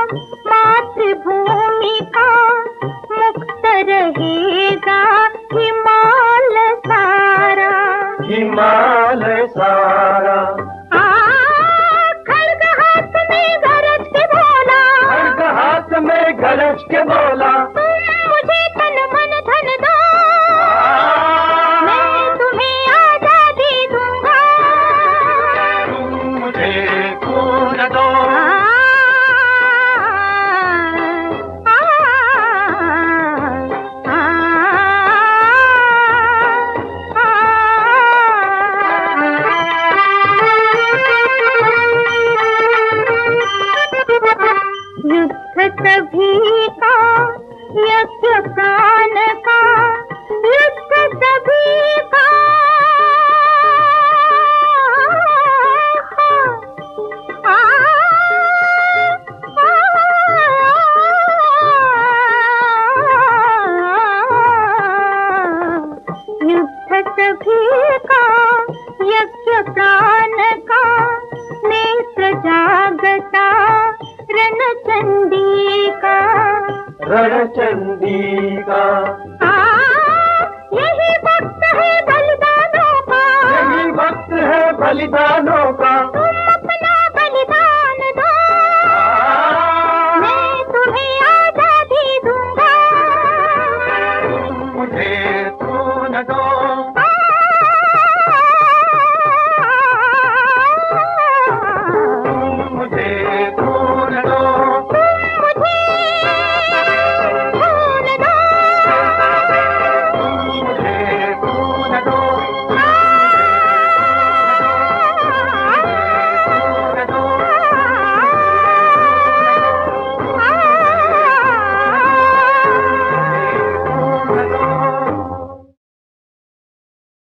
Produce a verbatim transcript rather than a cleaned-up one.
मातृभूमि का मुक्त रहेगा हिमाल सारा, हिमाल सारा। आ, खड्ग हाथ में गरज के बोला, खड्ग हाथ में गरज के बोला, तुम मुझे तन मन धन दो, मैं तुम्हें आजादी दूंगा, तुम मुझे खून दो। युद्ध सभी का यज्ञ प्राण का, युद्ध सभी का, आ, आ, युद्ध सभी का यज्ञ प्राण का, नेत्र जागता रणचंडी का, रणचंडी का। आ, यही वक्त है बलिदानों का, यही वक्त है बलिदानों का,